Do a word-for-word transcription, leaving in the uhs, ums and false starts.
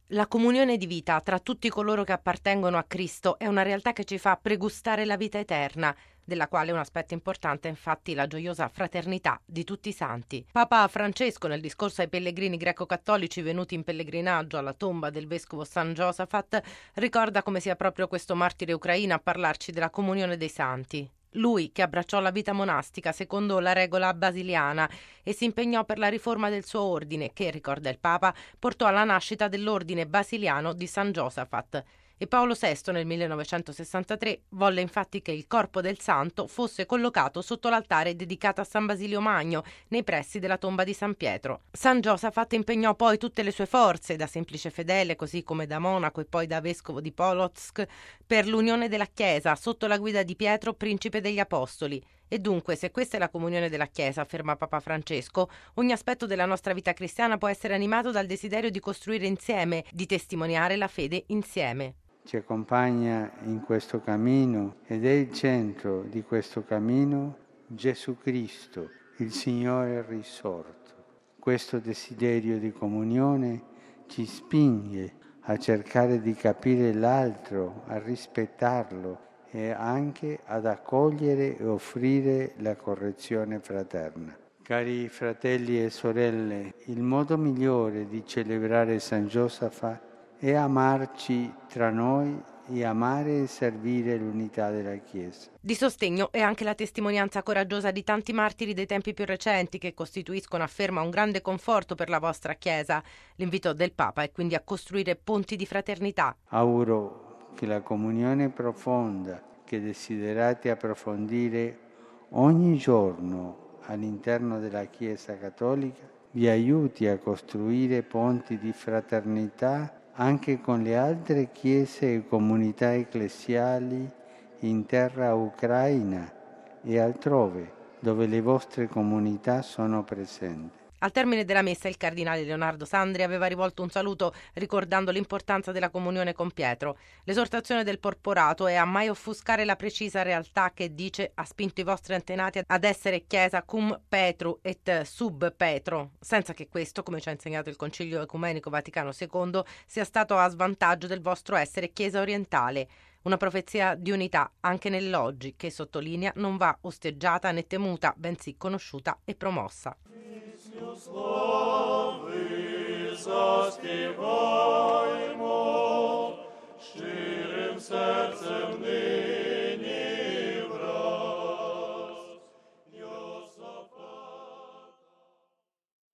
La comunione di vita tra tutti coloro che appartengono a Cristo è una realtà che ci fa pregustare la vita eterna, della quale un aspetto importante è infatti la gioiosa fraternità di tutti i santi. Papa Francesco, nel discorso ai pellegrini greco-cattolici venuti in pellegrinaggio alla tomba del vescovo San Giosafat, ricorda come sia proprio questo martire ucraino a parlarci della comunione dei santi. Lui che abbracciò la vita monastica secondo la regola basiliana e si impegnò per la riforma del suo ordine che, ricorda il Papa, portò alla nascita dell'ordine basiliano di San Giosafat. E Paolo sesto nel millenovecentosessantatré volle infatti che il corpo del santo fosse collocato sotto l'altare dedicato a San Basilio Magno nei pressi della tomba di San Pietro. San Giosafat impegnò poi tutte le sue forze, da semplice fedele così come da monaco e poi da vescovo di Polotsk, per l'unione della Chiesa sotto la guida di Pietro, principe degli Apostoli. E dunque, se questa è la comunione della Chiesa, afferma Papa Francesco, ogni aspetto della nostra vita cristiana può essere animato dal desiderio di costruire insieme, di testimoniare la fede insieme. Ci accompagna in questo cammino ed è il centro di questo cammino Gesù Cristo, il Signore risorto. Questo desiderio di comunione ci spinge a cercare di capire l'altro, a rispettarlo e anche ad accogliere e offrire la correzione fraterna. Cari fratelli e sorelle, il modo migliore di celebrare San Giosafat è amarci tra noi e amare e servire l'unità della Chiesa. Di sostegno è anche la testimonianza coraggiosa di tanti martiri dei tempi più recenti che costituiscono, afferma, un grande conforto per la vostra Chiesa. L'invito del Papa è quindi a costruire ponti di fraternità. Auguro che la comunione profonda che desiderate approfondire ogni giorno all'interno della Chiesa Cattolica vi aiuti a costruire ponti di fraternità anche con le altre chiese e comunità ecclesiali in terra ucraina e altrove, dove le vostre comunità sono presenti. Al termine della messa il cardinale Leonardo Sandri aveva rivolto un saluto ricordando l'importanza della comunione con Pietro. L'esortazione del porporato è a mai offuscare la precisa realtà che dice ha spinto i vostri antenati ad essere chiesa cum Petru et sub Petro, senza che questo, come ci ha insegnato il Concilio Ecumenico Vaticano secondo, sia stato a svantaggio del vostro essere chiesa orientale. Una profezia di unità anche nell'oggi che, sottolinea, non va osteggiata né temuta, bensì conosciuta e promossa. Славы застигал.